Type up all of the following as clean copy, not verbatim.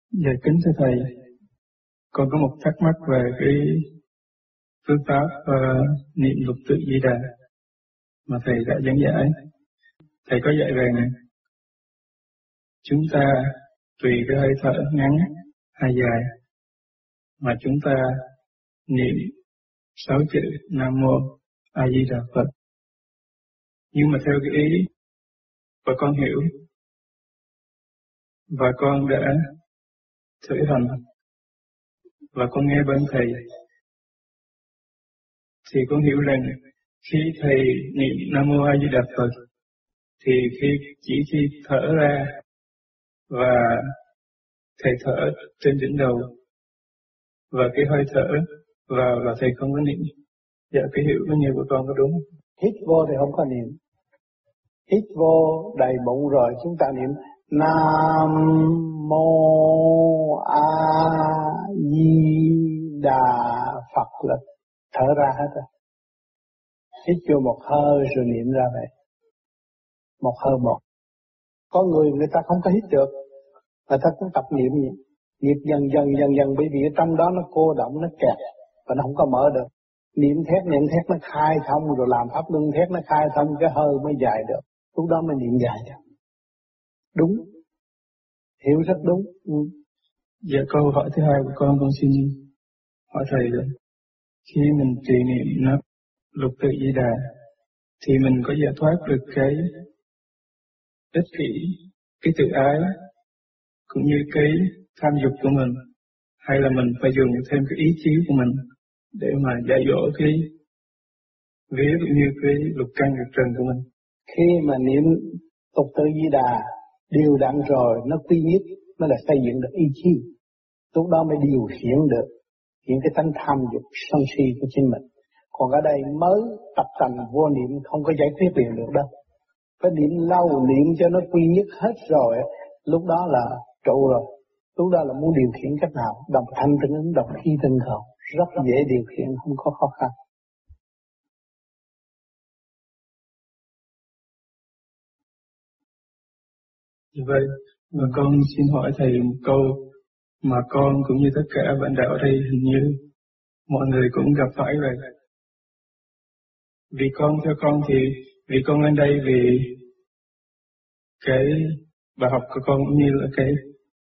Dạ kính thưa Thầy, con có một thắc mắc về cái phương pháp niệm lục tự Di Đà mà Thầy đã giảng giải. Thầy có dạy rằng chúng ta tùy cái hơi thở ngắn hay dài mà chúng ta niệm 6 chữ Nam Mô A Di Đà Phật. Nhưng mà theo cái ý và con hiểu và con đã thử hành và con nghe bên Thầy thì con hiểu rằng khi Thầy niệm Nam Mô A Di Đà Phật thì chỉ khi thở ra và Thầy thở trên đỉnh đầu và cái hơi thở vào là Thầy không có niệm. Dạ cái hiểu cái nhiều của con có đúng không? Hít vô thì không có niệm. Hít vô đầy bụng rồi chúng ta niệm Nam Mô A Di Đà Phật là thở ra hết rồi. Hít vô một hơi rồi niệm ra vậy. Một hơi một. Có người ta không có hít được. Người ta cũng tập niệm vậy. Niệm dần bởi vì ở trong đó nó cô động, nó kẹt và nó không có mở được. Niệm thét nó khai thông rồi làm pháp luân thét nó khai thông cái hơi mới dài được. Lúc đó mới niệm dài được. Đúng. Hiểu rất đúng. Dạ câu hỏi thứ hai của con xin hỏi Thầy rồi. Khi mình trì niệm nó lục tự Di Đà thì mình có giải thoát được cái ích kỷ, cái tự ái cũng như cái tham dục của mình, hay là mình phải dùng thêm cái ý chí của mình để mà dạy dỗ cái vía cũng như cái lục căn lục trần của mình? Khi mà niệm lục tự Di Đà điều đặn rồi nó quy nhất mới là xây dựng được ý chí. Lúc đó mới điều khiển được những cái tánh tham dục sân si của chính mình. Còn ở đây mới tập tành vô niệm không có giải quyết liền được đâu. Phải niệm lâu, niệm cho nó quy nhất hết rồi, lúc đó là trụ rồi. Lúc đó là muốn điều khiển cách nào, đồng thanh tương ứng, đồng khí tương hợp, rất dễ điều khiển, không có khó khăn. Như vậy, và con xin hỏi Thầy một câu mà con cũng như tất cả bạn đạo ở đây hình như mọi người cũng gặp phải rồi. Vì theo con thì vì con lên đây vì cái bài học của con cũng như là cái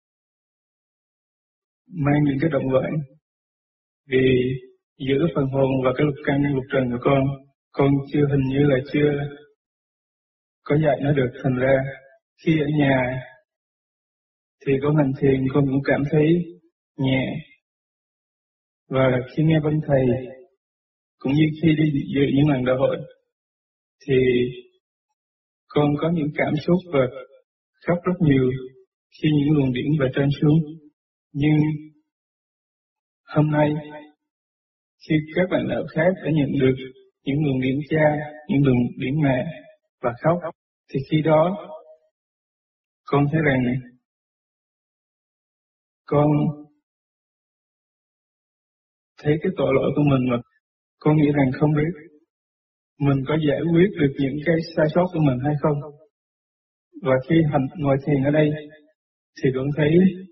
mang những cái động vận, vì giữa phần hồn và cái lục căn lục trần của con hình như là chưa có dạy nó được, thành ra khi ở nhà thì con hành thiền con cũng cảm thấy nhẹ, và khi nghe bên Thầy cũng như khi đi dự những lần đạo hội thì con có những cảm xúc và khóc rất nhiều khi những luồng điển về trên xuống. Nhưng hôm nay khi các bạn đạo khác đã nhận được những luồng điển cha, những luồng điển mẹ và khóc, thì khi đó con thấy rằng con thấy cái tội lỗi của mình, mà con nghĩ rằng không biết mình có giải quyết được những cái sai sót của mình hay không. Và khi ngồi thiền ở đây thì con thấy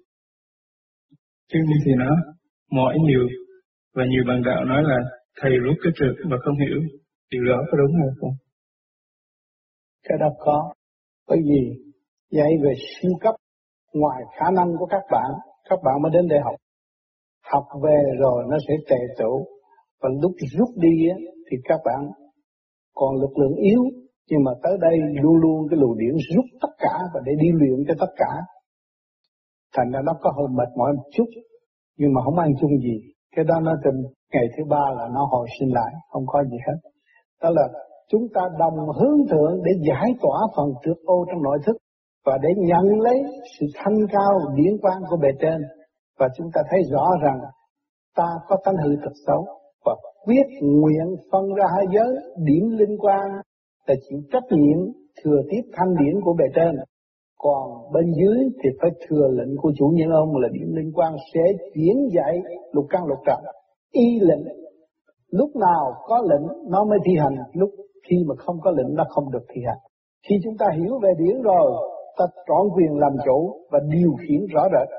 chân thì nó mỏi nhiều, và nhiều bạn đạo nói là Thầy rút cái trượt và không hiểu. Điều đó có đúng hay không? Cái đó có. Bởi vì dạy về siêu cấp ngoài khả năng của các bạn mới đến để học. Học về rồi nó sẽ tề tựu, và lúc rút đi thì các bạn còn lực lượng yếu, nhưng mà tới đây luôn luôn cái luồng điển rút tất cả và để đi luyện cho tất cả. Thành ra nó có hơi mệt mỏi một chút, nhưng mà không ăn chung gì. Cái đó nó từ ngày thứ 3 là nó hồi sinh lại, không có gì hết. Đó là chúng ta đồng hướng thượng để giải tỏa phần trược ô trong nội thức và để nhận lấy sự thanh cao điển quang của bề trên. Và chúng ta thấy rõ rằng ta có tánh hư tật xấu và quyết nguyện phân ra hai giới, điểm linh quang là chịu trách nhiệm thừa tiếp thanh điển của bề trên. Còn bên dưới thì phải thừa lệnh của chủ nhân ông là điểm linh quang sẽ chuyển dạy lục căn lục trần. Y lệnh, lúc nào có lệnh nó mới thi hành, lúc khi mà không có lệnh nó không được thi hành. Khi chúng ta hiểu về điển rồi, ta trọn quyền làm chủ và điều khiển rõ rệt.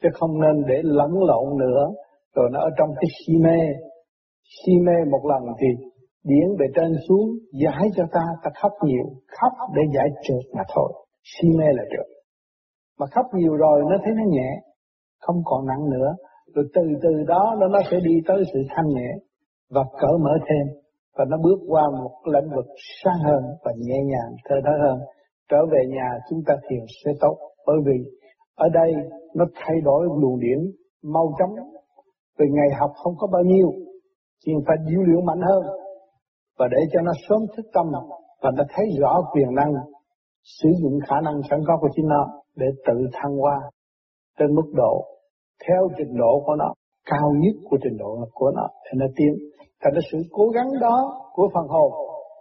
chứ không nên để lẫn lộn nữa, rồi nó ở trong cái si mê một lần thì điển bề trên xuống giải cho ta khóc nhiều, khóc để giải trượt mà thôi, si mê là trượt. Mà khóc nhiều rồi nó thấy nó nhẹ, không còn nặng nữa, rồi từ đó nó sẽ đi tới sự thanh nhẹ và cởi mở thêm, và nó bước qua một lĩnh vực sáng hơn và nhẹ nhàng, thơ thớ hơn. Trở về nhà chúng ta thiền sẽ tốt, bởi vì ở đây nó thay đổi luồng điển mau chóng, vì ngày học không có bao nhiêu, chỉ phải điêu luyện mạnh hơn, và để cho nó sớm thức tâm và nó thấy rõ quyền năng, sử dụng khả năng sẵn có của chính nó để tự thăng hoa trên mức độ theo trình độ của nó, cao nhất của trình độ của nó để nó tiến. Thành ra sự cố gắng đó của phần hồn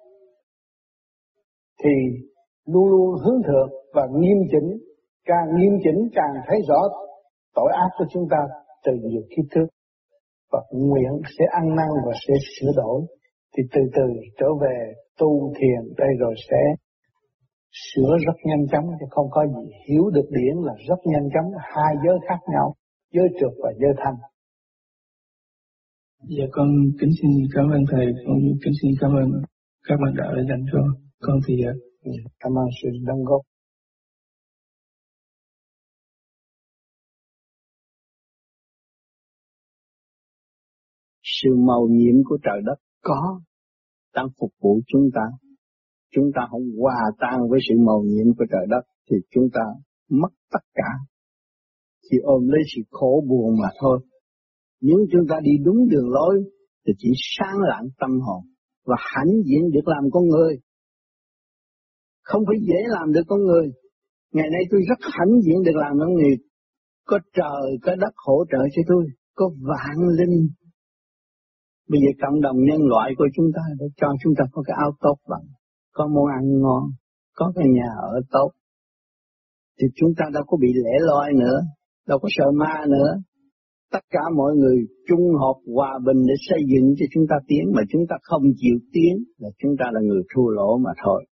thì luôn luôn hướng thượng và nghiêm chỉnh, càng nghiêm chỉnh càng thấy rõ tội ác của chúng ta từ nhiều kiếp trước, và nguyện sẽ ăn năn và sẽ sửa đổi, thì từ từ trở về tu thiền đây rồi sẽ sửa rất nhanh chóng, chứ không có gì. Hiểu được điển là rất nhanh chóng, hai giới khác nhau, giới trượt và giới thanh. Dạ con kính xin cảm ơn thầy, con kính xin cảm ơn các bạn đạo đã dành cho con thì cảm ơn sự đóng góp. Sự màu nhiệm của trời đất có đang phục vụ chúng ta. Chúng ta không hòa tan với sự màu nhiệm của trời đất thì chúng ta mất tất cả, chỉ ôm lấy sự khổ buồn mà thôi. Nếu chúng ta đi đúng đường lối thì chỉ sáng lạng tâm hồn và hãnh diện được làm con người. Không phải dễ làm được con người. Ngày nay tôi rất hãnh diện được làm con người. Có trời, có đất hỗ trợ cho tôi, có vạn linh. Bây giờ cộng đồng nhân loại của chúng ta để cho chúng ta có cái áo tốt bằng, có món ăn ngon, có cái nhà ở tốt, thì chúng ta đâu có bị lẻ loi nữa, đâu có sợ ma nữa. Tất cả mọi người chung hợp hòa bình để xây dựng cho chúng ta tiến, mà chúng ta không chịu tiến là chúng ta là người thua lỗ mà thôi.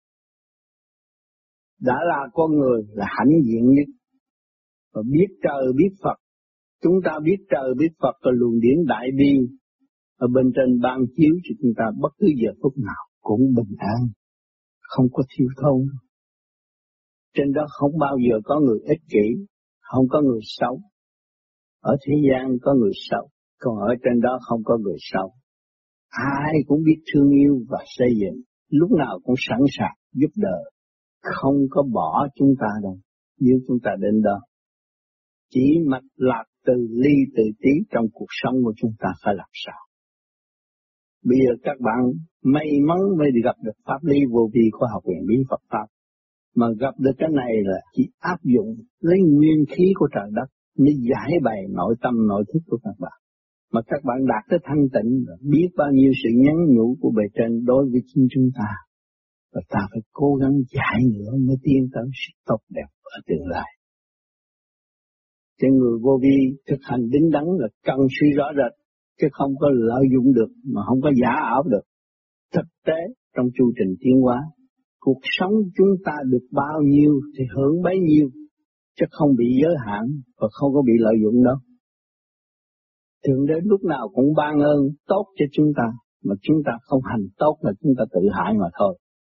Đã là con người là hãnh diện nhất, và biết trời biết Phật. Chúng ta biết trời biết Phật là luồng điển đại bi ở bên trên ban chiếu cho chúng ta bất cứ giờ phút nào cũng bình an, không có thiếu thốn. Trên đó không bao giờ có người ích kỷ, không có người xấu. Ở thế gian có người xấu, còn ở trên đó không có người xấu. Ai cũng biết thương yêu và xây dựng, lúc nào cũng sẵn sàng giúp đỡ, không có bỏ chúng ta đâu, nếu chúng ta đến đó. Chỉ mạch lạc từ ly từ tí trong cuộc sống của chúng ta phải làm sao. Bây giờ các bạn may mắn mới gặp được pháp lý vô vi khoa học huyền bí Phật Pháp. Mà gặp được cái này là chỉ áp dụng lấy nguyên khí của trời đất mới giải bày nội tâm nội thức của các bạn. Mà các bạn đạt tới thanh tịnh biết bao nhiêu sự nhắn nhủ của bề trên đối với chính chúng ta. Và ta phải cố gắng giải nữa mới tiến tới sự tốt đẹp ở tương lai. Cho người vô vi thực hành đứng đắn là cần suy rõ rệt, chứ không có lợi dụng được mà không có giả ảo được. Thực tế trong chu trình tiến hóa, cuộc sống chúng ta được bao nhiêu thì hưởng bấy nhiêu, chứ không bị giới hạn và không có bị lợi dụng đâu. Thượng đế lúc nào cũng ban ơn tốt cho chúng ta, mà chúng ta không hành tốt là chúng ta tự hại mà thôi.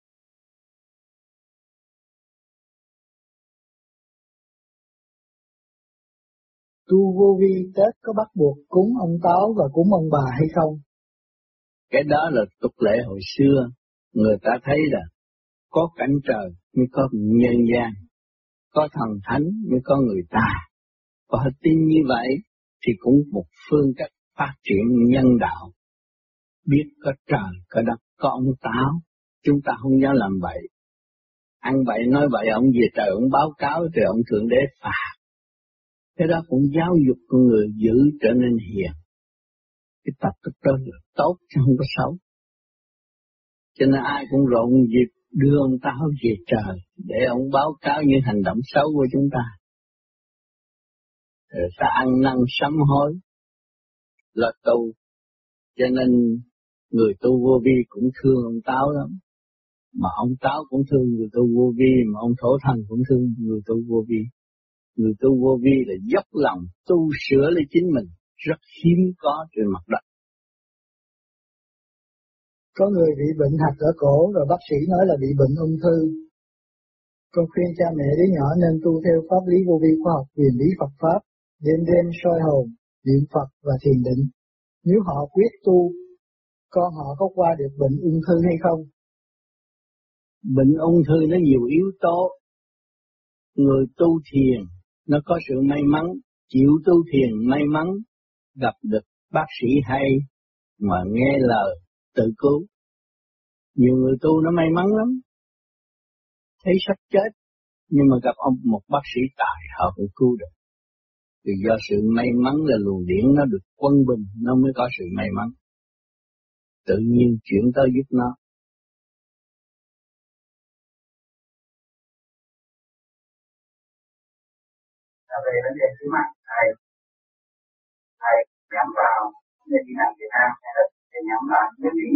Tu vô vi Tết có bắt buộc cúng ông Táo và cúng ông bà hay không? Cái đó là tục lệ hồi xưa, người ta thấy là có cảnh trời mới có nhân gian, có thần thánh mới có người ta. Và họ tin như vậy thì cũng một phương cách phát triển nhân đạo. Biết có trời, có đất, có ông Táo, chúng ta không dám làm bậy. Ăn bậy nói bậy, ông về trời ông báo cáo thì ông Thượng Đế phạt. Cái đó cũng giáo dục con người giữ trở nên hiền. Cái tập thức đó là tốt chứ không có xấu. Cho nên ai cũng rộn dịp đưa ông Táo về trời để ông báo cáo những hành động xấu của chúng ta. Rồi ta ăn năn sám hối là tu. Cho nên người tu vô vi cũng thương ông Táo lắm. Mà ông Táo cũng thương người tu vô vi, mà ông Thổ Thần cũng thương người tu vô vi. Người tu vô vi là dốc lòng tu sửa lấy chính mình, rất hiếm có trên mặt đất. Có người bị bệnh hạch ở cổ rồi bác sĩ nói là bị bệnh ung thư. Con khuyên cha mẹ đứa nhỏ nên tu theo pháp lý vô vi khoa học huyền lý Phật Pháp, đêm đêm soi hồn, niệm Phật và thiền định. Nếu họ quyết tu, con họ có qua được bệnh ung thư hay không? Bệnh ung thư nó nhiều yếu tố. Người tu thiền nó có sự may mắn, chịu tu thiền may mắn, gặp được bác sĩ hay mà nghe lời tự cứu. Nhiều người tu nó may mắn lắm, thấy sắp chết, nhưng mà gặp một bác sĩ tài họ cũng cứu được. Vì do sự may mắn là luồng điển nó được quân bình, nó mới có sự may mắn. Tự nhiên chuyển tới giúp nó. Về vấn đề thứ mắt, thầy nhắm vào nền điện ảnh Việt Nam hay là nhắm vào nước Mỹ?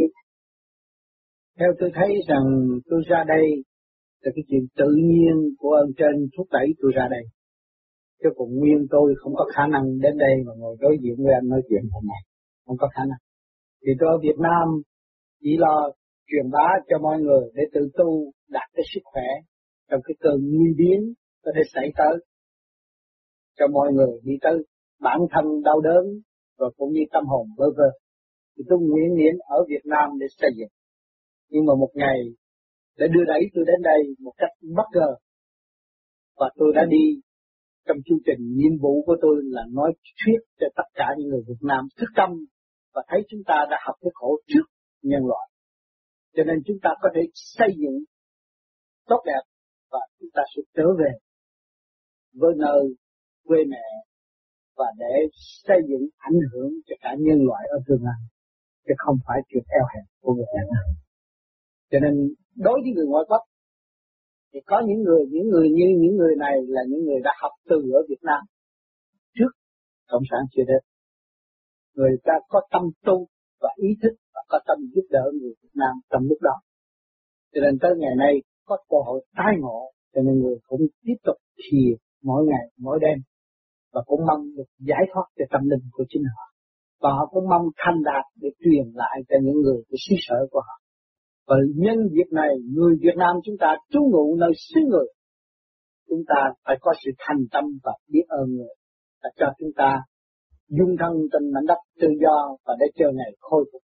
Theo tôi thấy rằng tôi ra đây là cái chuyện tự nhiên của ơn trên thúc đẩy tôi ra đây. Chứ còn nguyên tôi không có khả năng đến đây mà ngồi đối diện với anh nói chuyện hôm nay. Không có khả năng. Thì tôi ở Việt Nam chỉ lo truyền bá cho mọi người để tự tu đạt cái sức khỏe trong cái cơn nguy biến có thể xảy tới. Cho mọi người đi tới bản thân đau đớn và cũng như tâm hồn bơ vơ. Thì tôi nguyện niệm ở Việt Nam để xây dựng. Nhưng mà một ngày để đưa đẩy tôi đến đây một cách bất ngờ. Và tôi đã đi trong chương trình nhiệm vụ của tôi là nói thuyết cho tất cả những người Việt Nam thức tâm và thấy chúng ta đã học cái khổ trước nhân loại. Cho nên chúng ta có thể xây dựng tốt đẹp và chúng ta sẽ trở về với nơi quê mẹ và để xây dựng ảnh hưởng cho cả nhân loại ở tương lai, chứ không phải chuyện eo hẹp của người Việt Nam. Cho nên đối với người ngoại quốc thì có những người như những người này là những người đã học từ ở Việt Nam trước cộng sản chưa đến. Người ta có tâm tu và ý thức và có tâm giúp đỡ người Việt Nam trong lúc đó. Cho nên tới ngày nay có cơ hội tái ngộ, cho nên người cũng tiếp tục thiền mỗi ngày, mỗi đêm và cũng mong được giải thoát cho tâm linh của chính họ. Và họ cũng mong thành đạt để truyền lại cho những người của xứ sở của họ. Và nhân dịp này, người Việt Nam chúng ta trú ngụ nơi xứ người. Chúng ta phải có sự thành tâm và biết ơn người. Và cho chúng ta dung thân trên mảnh đất tự do và để chờ ngày khôi phục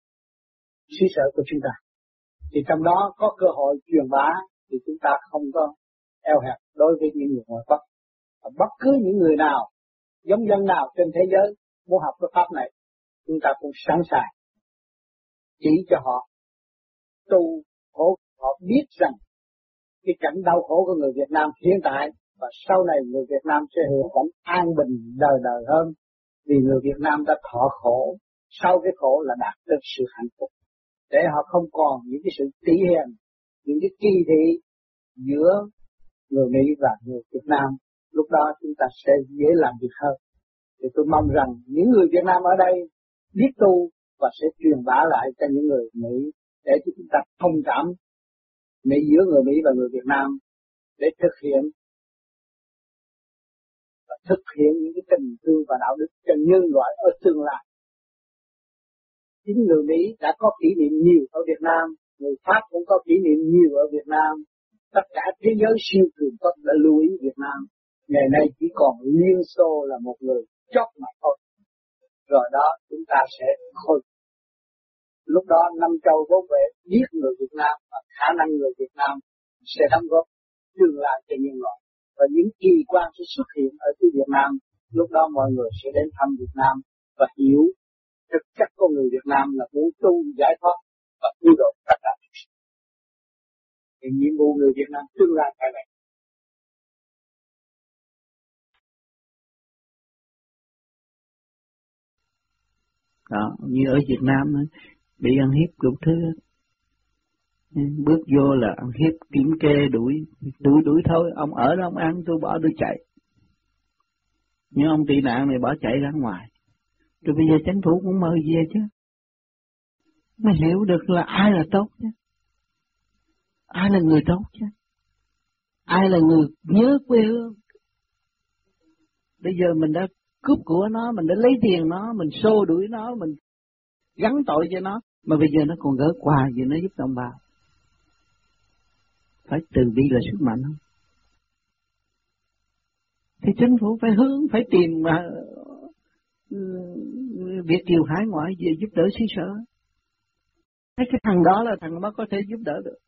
xứ sở của chúng ta. Thì trong đó có cơ hội truyền bá thì chúng ta không có eo hẹp đối với những người ngoại quốc. Và bất cứ những người nào, giống dân nào trên thế giới muốn học cái pháp này, chúng ta cũng sẵn sàng chỉ cho họ tu khổ, họ biết rằng cái cảnh đau khổ của người Việt Nam hiện tại và sau này người Việt Nam sẽ hưởng cảnh an bình đời đời hơn, vì người Việt Nam đã thọ khổ, sau cái khổ là đạt được sự hạnh phúc, để họ không còn những cái sự tỉ hiềm, những cái kỳ thị giữa người Mỹ và người Việt Nam. Lúc đó chúng ta sẽ dễ làm việc hơn. Thì tôi mong rằng những người Việt Nam ở đây biết tu và sẽ truyền bá lại cho những người Mỹ để cho chúng ta thông cảm giữa người Mỹ và người Việt Nam để thực hiện những cái tình thương và đạo đức cho nhân loại ở tương lai. Chính người Mỹ đã có kỷ niệm nhiều ở Việt Nam, người Pháp cũng có kỷ niệm nhiều ở Việt Nam. Tất cả thế giới siêu cường quốc đã lưu ý Việt Nam. Ngày nay chỉ còn Liên Xô là một người chót mà thôi. Rồi đó chúng ta sẽ khôi. Lúc đó năm châu bốn bể biết người Việt Nam và khả năng người Việt Nam sẽ đóng góp tương lai cho nhân loại. Và những kỳ quan sẽ xuất hiện ởที่Việt Nam. Lúc đó mọi người sẽ đến thăm Việt Nam và hiểu thực chất của người Việt Nam là muốn tu giải thoát và cứu độ tất cả. Thì nhiệm vụ người Việt Nam tương lai phải vậy. Đó, như ở Việt Nam bị ăn hiếp đủ thứ, bước vô là ăn hiếp, kiểm kê, đuổi thôi, ông ở đó ông ăn, tôi bỏ tôi chạy. Nhưng ông tị nạn này bỏ chạy ra ngoài, rồi bây giờ chính phủ cũng mời về chứ, mới hiểu được là ai là tốt chứ, ai là người tốt chứ, ai là người nhớ quê hương, Bây giờ mình đã cướp của nó, mình đã lấy tiền nó, mình xô đuổi nó, mình gắn tội cho nó, mà bây giờ nó còn gỡ quà gì nó giúp đồng bào. Phải từ bi là sức mạnh không? Thì chính phủ phải hướng, phải tìm mà Việt kiều hải ngoại về giúp đỡ xứ sở. Thấy cái thằng đó là thằng đó có thể giúp đỡ được.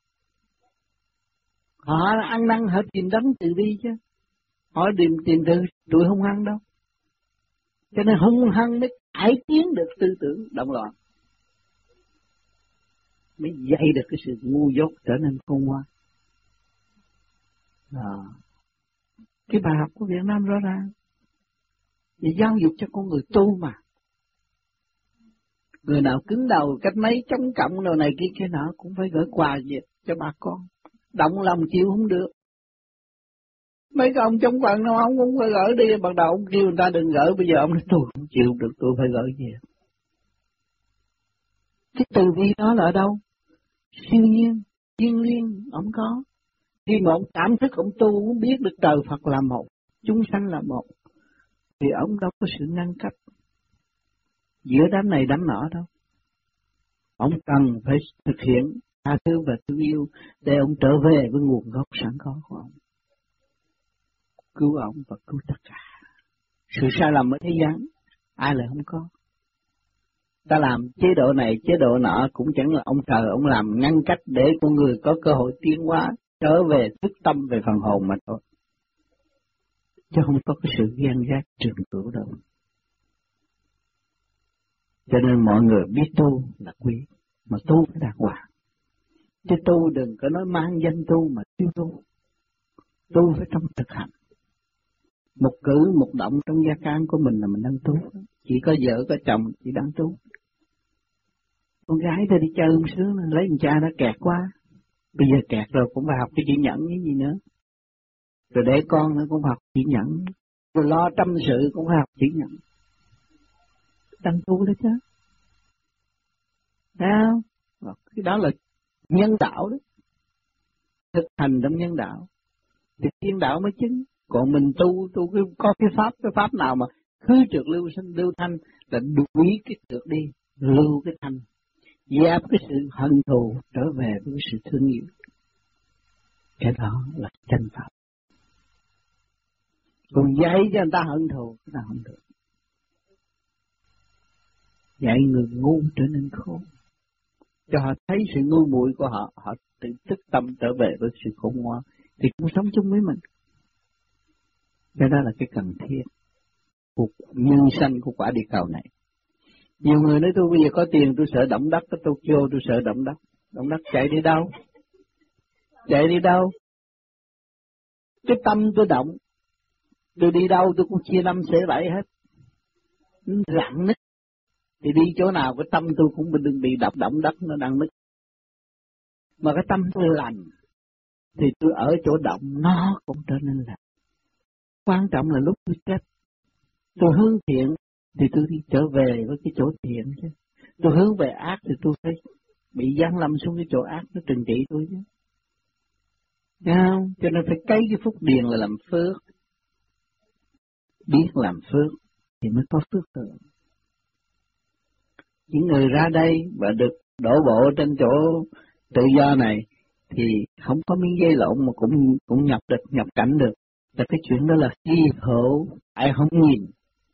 Họ ăn năn, họ tìm đấng từ bi chứ. Họ tìm từ tụi hung hăng đâu. Cho nên hung hăng mới cải tiến được tư tưởng động loạn. Mới dạy được cái sự ngu dốt trở nên khôn ngoan. Cái bài học của Việt Nam rõ ràng. Để giáo dục cho con người tu mà. Người nào cứng đầu cách mấy chống cộng đồ này kia nọ cũng phải gửi quà về cho bà con. Động lòng chịu không được. Mấy cái ông chống quận nào ông cũng phải gửi đi, ban đầu ông kêu người ta đừng gửi, bây giờ ông nói tôi không chịu được, tôi phải gửi về. Cái từ bi đó là ở đâu? Siêu nhiên, thiên liêng, ông có. Khi mà ông cảm thức, ông tu, ông biết được trời Phật là một, chúng sanh là một, thì ông đâu có sự ngăn cách giữa đám này đám nọ đâu. Ông cần phải thực hiện tha thứ và thương yêu để ông trở về với nguồn gốc sẵn có của ông. Cứu ông và cứu tất cả. Sự sai lầm ở thế gian, ai lại không có. Ta làm chế độ này, chế độ nọ cũng chẳng là ông trời, ông làm ngăn cách để con người có cơ hội tiến hóa, trở về thức tâm về phần hồn mà thôi. Chứ không có cái sự ghen ghét trường cửu đâu. Cho nên mọi người biết tu là quý, mà tu phải đạt hoàng. Chứ tu đừng có nói mang danh tu mà thiếu tu. Tu phải trong thực hành. Một cử, một động trong gia can của mình là mình đang tu. Chỉ có vợ, có chồng chỉ đang tu. Con gái ta đi chơi không sướng, lấy con cha nó kẹt quá. Bây giờ kẹt rồi cũng phải học cái chữ nhẫn với gì nữa. Rồi để con nó cũng học chữ nhẫn. Rồi lo tâm sự cũng phải học chữ nhẫn. Đang tu đó chứ. Thấy không? Cái đó là nhân đạo đó. Thực hành trong nhân đạo. Thì thiên đạo mới chứng. Còn mình tu có cái pháp nào mà khứ trượt lưu sinh lưu thanh là đuổi cái trượt đi, lưu cái thanh, dẹp cái sự hận thù trở về với sự thương yêu. Cái đó là chân pháp. Còn dạy cho người ta hận thù, người ta hận thù. Dạy người ngu trở nên khôn. Cho họ thấy sự ngu muội của họ, họ tự thức tâm trở về với sự khôn ngoan, thì cũng sống chung với mình. Cái đó là cái cần thiết cuộc nhân sanh của quả địa cầu này. Nhiều người nói tôi bây giờ có tiền tôi sợ động đất, tôi vô tôi sợ động đất. Động đất chạy đi đâu? Chạy đi đâu? Cái tâm tôi động, tôi đi đâu tôi cũng chia 5 xẻ 7 hết. Rạn nứt. Thì đi chỗ nào cái tâm tôi cũng đừng bị động đất nó đang nứt. Mà cái tâm tôi lành thì tôi ở chỗ động nó cũng trở nên lành. Quan trọng là lúc tôi chết, tôi hướng thiện thì tôi đi trở về với cái chỗ thiện chứ. Tôi hướng về ác thì tôi phải bị giáng lâm xuống cái chỗ ác nó trừng trị tôi chứ. Thấy không? Cho nên phải cấy cái phúc điền là làm phước. Biết làm phước thì mới có phước hưởng. Những người ra đây và được đổ bộ trên chỗ tự do này thì không có miếng dây lộn mà cũng nhập cảnh được. Là cái chuyện đó là hy hữu, ai không nhìn.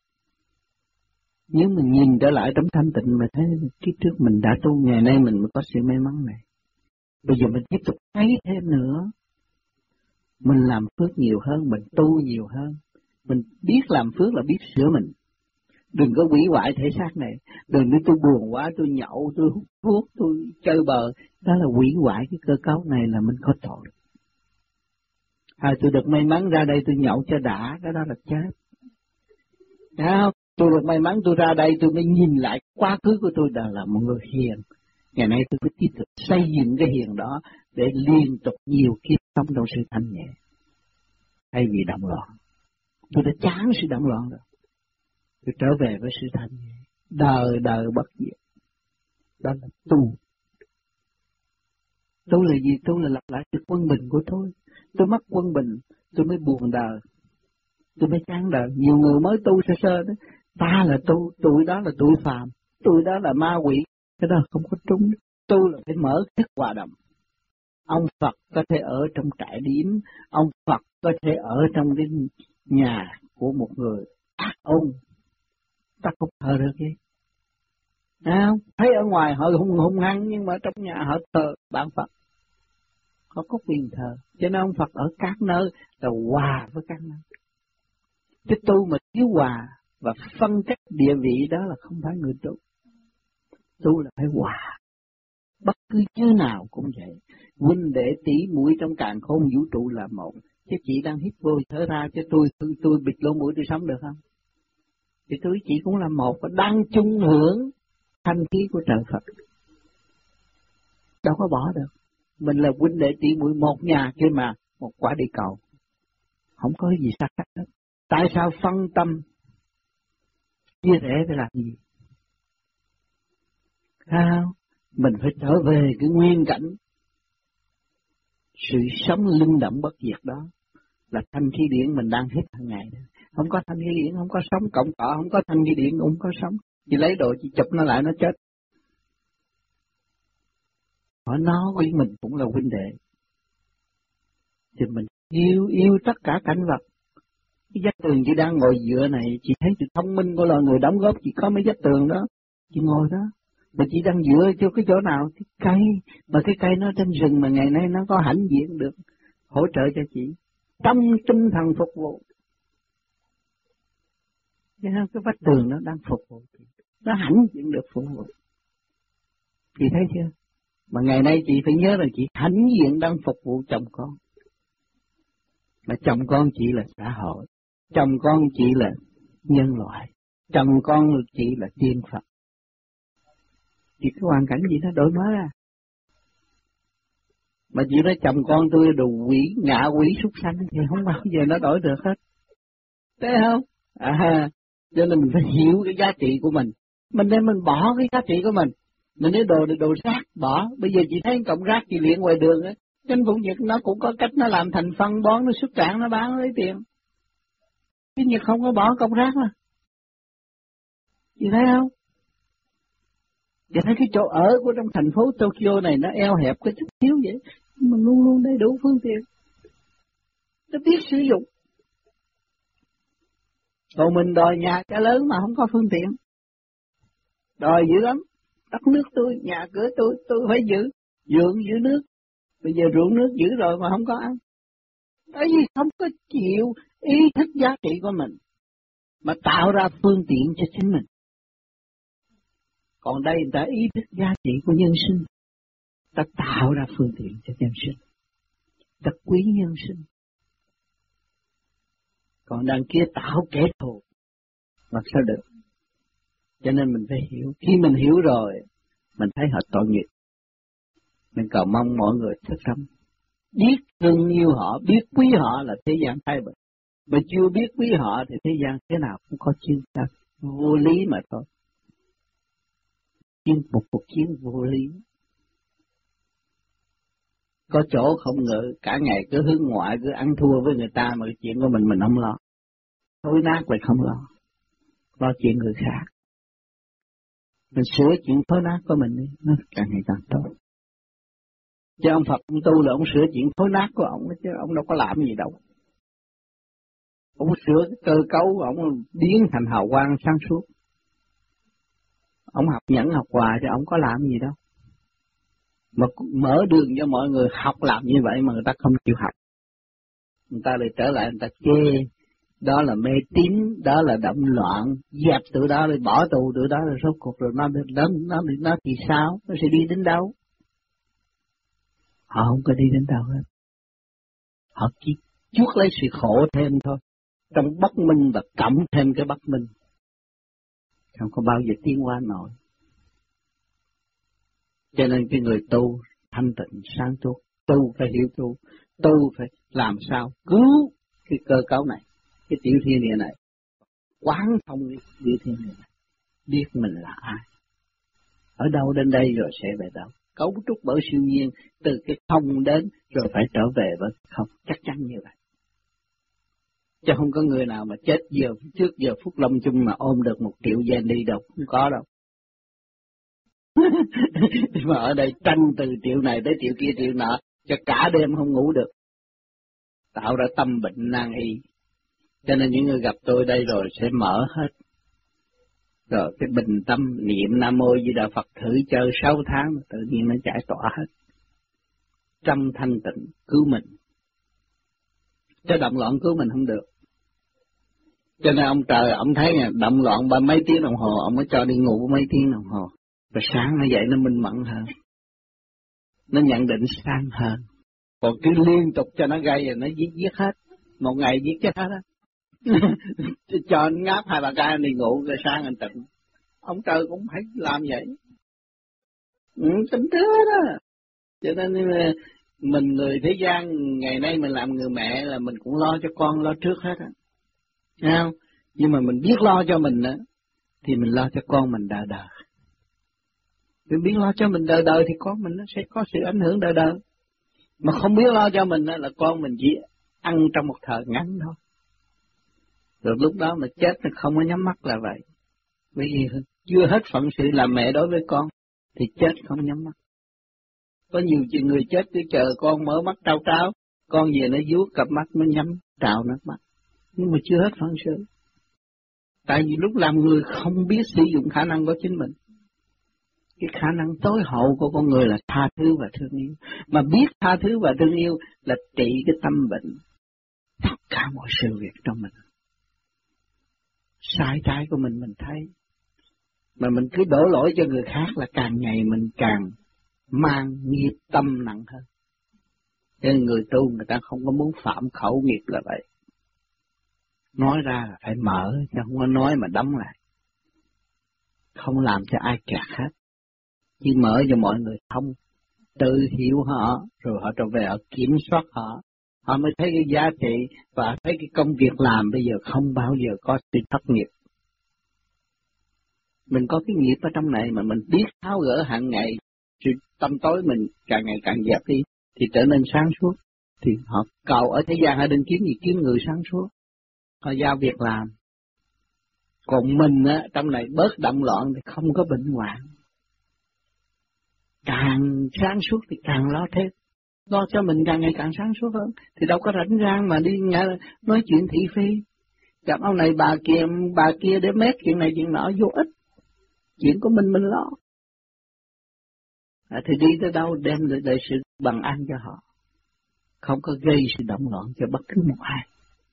Nếu mình nhìn trở lại trong thanh tịnh mà thấy kiếp trước mình đã tu, ngày nay mình mới có sự may mắn này. Bây giờ mình tiếp tục thấy thêm nữa. Mình làm phước nhiều hơn, mình tu nhiều hơn. Mình biết làm phước là biết sửa mình. Đừng có hủy hoại thể xác này. Đừng nói tôi buồn quá, tôi nhậu, tôi hút thuốc, tôi chơi bời. Đó là hủy hoại cái cơ cấu này là mình có tội. Tôi được may mắn ra đây tôi nhậu cho đã, cái đó là chết. Tôi được may mắn tôi ra đây tôi mới nhìn lại quá khứ của tôi là một người hiền. Ngày nay tôi phải tiếp tục xây dựng cái hiền đó để liên tục nhiều kiếp sống trong sự thanh nhẹ. Thay vì động loạn. Tôi đã chán sự động loạn rồi. Tôi trở về với sự thanh nhẹ. Đời đời bất diệt. Đó là tu. Tu là gì? Tu là lặp lại sự quân bình của tôi. Tôi mất quân bình, tôi mới buồn đời. tôi mới chán đời. Nhiều người mới tu sơ sơ đó, ta là tu, tụi đó là tụi phàm, tụi đó là ma quỷ, cái đó không có trúng. Tu là phải mở thức hòa đồng. Ông Phật có thể ở trong trại điếm, ông Phật có thể ở trong cái nhà của một người ác ôn, ta không thờ được gì. Không? Thấy ở ngoài họ hung hăng nhưng mà trong nhà họ thờ bạn Phật. Họ có quyền thờ. Cho nên ông Phật ở các nơi là hòa với các nơi. Cái tu mà thiếu hòa và phân cách địa vị đó là không phải người tu. Tu là phải hòa. Bất cứ chữ nào cũng vậy. Huynh đệ tỷ mũi trong càn khôn vũ trụ là một. Chứ chị đang hít vô thở ra cho tôi bịt lỗ mũi tôi sống được không? Thì tôi chị cũng là một và đang chung hưởng thanh khí của trời Phật. Đâu có bỏ được. Mình là huynh đệ tỷ muội một nhà kia mà, một quả địa cầu. Không có gì xa cách hết. Tại sao phân tâm chia rẽ để làm gì? Sao? Mình phải trở về cái nguyên cảnh. Sự sống linh động bất diệt đó là thanh khí điển mình đang hít hàng ngày. Không có thanh khí điển, không có sống cộng cọ, không có thanh khí điển, cũng không có sống. Chị lấy đồ, chị chụp nó lại, nó chết. Hỏi nó với mình cũng là huynh đệ. Thì mình yêu tất cả cảnh vật. Cái vách tường chị đang ngồi dựa này, chị thấy sự thông minh của loài người đóng góp, chị có mấy vách tường đó, chị ngồi đó. Mà chị đang dựa cho cái chỗ nào? Cái cây, mà cái cây nó trên rừng mà ngày nay nó có hãnh diện được, hỗ trợ cho chị. Trong tinh thần phục vụ. Cái vách tường nó đang phục vụ chị. Nó hãnh diện được phục vụ. Chị thấy chưa? Mà ngày nay chị phải nhớ là chị hãnh diện đang phục vụ chồng con. Mà chồng con chị là xã hội. Chồng con chị là nhân loại. Chồng con chị là tiên Phật. Thì cái hoàn cảnh gì nó đổi mới ra. Mà chị nói chồng con tôi đồ quỷ, ngạ quỷ súc sanh thì không bao giờ nó đổi được hết. Thấy không? Cho nên mình phải hiểu cái giá trị của mình. Mình nên mình bỏ cái giá trị của mình. Mình nói đồ rác bỏ. Bây giờ chị thấy cọng rác chị luyện ngoài đường á, trên Phụng Nhật nó cũng có cách nó làm thành phân bón, nó xuất trạng nó bán lấy tiền. Cái Nhật không có bỏ cọng rác mà. Chị thấy không? Chị thấy cái chỗ ở của trong thành phố Tokyo này nó eo hẹp cái chút thiếu vậy, nhưng mà luôn luôn đầy đủ phương tiện. Nó biết sử dụng. Còn mình đòi nhà cả lớn mà không có phương tiện. Đòi dữ lắm. Đất nước tôi, nhà cửa tôi phải giữ. Dưỡng giữ nước. Bây giờ ruộng nước giữ rồi mà không có ăn. Bởi vì không có chịu ý thức giá trị của mình. Mà tạo ra phương tiện cho chính mình. Còn đây người ta ý thức giá trị của nhân sinh. Ta tạo ra phương tiện cho nhân sinh. Ta quý nhân sinh. Còn đằng kia tạo kẻ thù. Mà sao được? Cho nên mình phải hiểu. Khi mình hiểu rồi, mình thấy họ tội nghiệp. Mình cầu mong mọi người thức tâm. Biết thương yêu họ, biết quý họ là thế gian thay bình. Mà chưa biết quý họ thì thế gian thế nào cũng có chiến tranh. Vô lý mà thôi. Một cuộc chiến vô lý. Có chỗ không ngờ cả ngày cứ hướng ngoại, cứ ăn thua với người ta mà cái chuyện của mình không lo. Thối nát lại không lo. Lo chuyện người khác. Mình sửa chuyện thối nát của mình đi, nó càng ngày càng tốt. Chứ ông Phật ông tu là ông sửa chuyện thối nát của ông, chứ ông đâu có làm gì đâu. Ông sửa cái cơ cấu của ông biến thành hào quang sáng suốt. Ông học nhẫn học hòa chứ ông có làm gì đâu. Mà mở đường cho mọi người học làm như vậy mà người ta không chịu học. Người ta lại trở lại người ta chê. Đó là mê tín, đó là động loạn, dẹp tụi đó rồi bỏ tù tụi đó rồi rốt cuộc rồi nó thì sao? Nó sẽ đi đến đâu? Họ không có đi đến đâu hết. Họ chỉ chuốc lấy sự khổ thêm thôi. Trong bất minh và cộng thêm cái bất minh. Không có bao giờ tiến hóa nổi. Cho nên cái người tu thanh tịnh sáng suốt, tu phải hiểu tu phải làm sao cứu cái cơ cấu này, cái tiểu thiên địa này, quán thông cái tiểu thiên địa này, biết mình là ai, ở đâu đến đây rồi sẽ về đâu, cấu trúc bởi siêu nhiên, từ cái không đến rồi phải trở về với không, chắc chắn như vậy. Chứ không có người nào mà chết trước giờ phút lâm chung mà ôm được 1 triệu yen đi đâu, không có đâu. Mà ở đây tranh từ triệu này tới triệu kia triệu nọ, cho cả đêm không ngủ được, tạo ra tâm bệnh nan y. Cho nên những người gặp tôi đây rồi sẽ mở hết. Rồi cái bình tâm niệm Nam Mô Di Đà Phật thử chơi 6 tháng tự nhiên nó giải tỏa hết. Trong thanh tịnh cứu mình. Chứ động loạn cứu mình không được. Cho nên ông trời ông thấy nè, động loạn mấy tiếng đồng hồ, ông mới cho đi ngủ mấy tiếng đồng hồ. Rồi sáng nó dậy nó minh mẫn hơn. Nó nhận định sáng hơn. Còn cứ liên tục cho nó gây rồi nó giết hết. Một ngày giết chết hết á. Cho anh ngáp 2-3 cái anh đi ngủ rồi sáng anh tỉnh. Ông trời cũng phải làm vậy. Tính thế đó. Cho nên mình người thế gian ngày nay mình làm người mẹ là mình cũng lo cho con lo trước hết á. Thấy không? Nhưng mà mình biết lo cho mình á thì mình lo cho con mình đời đời. Mình biết lo cho mình đời đời thì con mình nó sẽ có sự ảnh hưởng đời đời. Mà không biết lo cho mình á là con mình chỉ ăn trong một thời ngắn thôi. Rồi lúc đó mà chết thì không có nhắm mắt là vậy. Bởi vì chưa hết phận sự làm mẹ đối với con thì chết không nhắm mắt. Có nhiều người chết cứ chờ con mở mắt trao tráo, con về nó vuốt cặp mắt nó nhắm trào nước mắt. Nhưng mà chưa hết phận sự. Tại vì lúc làm người không biết sử dụng khả năng của chính mình. Cái khả năng tối hậu của con người là tha thứ và thương yêu. Mà biết tha thứ và thương yêu là trị cái tâm bệnh. Tất cả mọi sự việc trong mình. Sai trái của mình thấy. Mà mình cứ đổ lỗi cho người khác là càng ngày mình càng mang nghiệp tâm nặng hơn. Nên người tu người ta không có muốn phạm khẩu nghiệp là vậy. Nói ra là phải mở, chứ không có nói mà đóng lại. Không làm cho ai kẹt hết. Chỉ mở cho mọi người thông, tự hiểu họ, rồi họ trở về họ kiểm soát họ. Họ mới thấy cái giá trị và thấy cái công việc làm bây giờ không bao giờ có sự thất nghiệp. Mình có cái nghiệp ở trong này mà mình biết tháo gỡ hàng ngày, sự tâm tối mình càng ngày càng dẹp đi, thì trở nên sáng suốt. Thì họ cầu ở thế gian họ đừng kiếm gì, kiếm người sáng suốt. Họ giao việc làm. Còn mình á, trong này bớt động loạn thì không có bệnh hoạn. Càng sáng suốt thì càng lo thêm. Lo cho mình càng ngày càng sáng suốt hơn. Thì đâu có rảnh rang mà đi nói chuyện thị phi. Gặp ông này bà kia để mét chuyện này chuyện nọ vô ích. Chuyện của mình lo. Thì đi tới đâu đem lại sự bằng an cho họ. Không có gây sự động loạn cho bất cứ một ai.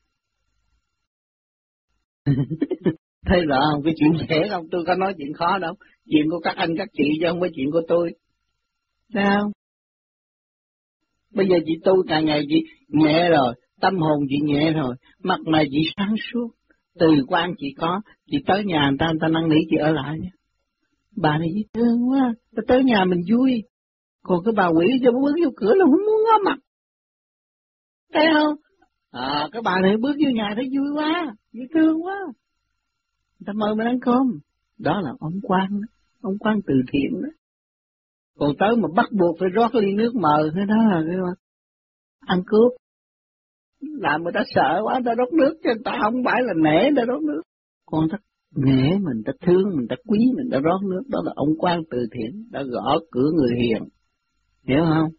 Thấy rõ không? Cái chuyện dễ không? Tôi có nói chuyện khó đâu. Chuyện của các anh các chị chứ không phải chuyện của tôi. Sao? Bây giờ chị tu càng ngày chị nhẹ rồi, tâm hồn chị nhẹ rồi, mặt mày chị sáng suốt, từ quan chị có, chị tới nhà người ta năn nỉ chị ở lại. Bà này dễ thương quá, tới nhà mình vui, còn cái bà quỷ cho bước vô cửa là không muốn ngó mặt. Thấy không? Cái bà này bước vô nhà thấy vui quá, dễ thương quá. Người ta mời mình ăn cơm, đó là ông quan từ thiện đó. Còn tới mà bắt buộc phải rót ly nước mờ, thế đó là cái ăn cướp. Làm người ta sợ quá, người ta rót nước, chứ người ta không phải là nể người ta rót nước. Còn ta nể mình, ta thương mình, ta quý mình, ta rót nước, đó là ông quan từ thiện, đã gõ cửa người hiền. Hiểu không?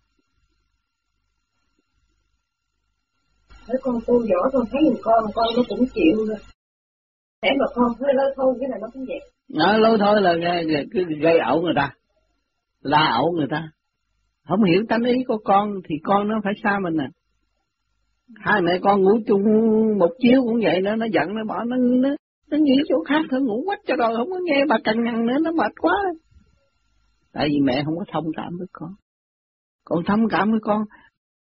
Nếu con tu võ con thấy người con nó cũng chịu rồi. Thế mà con hơi lôi thôi cái này nó cũng vậy. Lôi thôi là cứ gây ẩu người ta. La ẩu người ta. Không hiểu tánh ý của con thì con nó phải xa mình nè. Hai mẹ con ngủ chung một chiếu cũng vậy nữa, nó giận nó bỏ nó nghỉ chỗ khác thôi, ngủ quách cho rồi không có nghe bà cằn nhằn nữa, nó mệt quá. Tại vì mẹ không có thông cảm với con. Con thông cảm với con.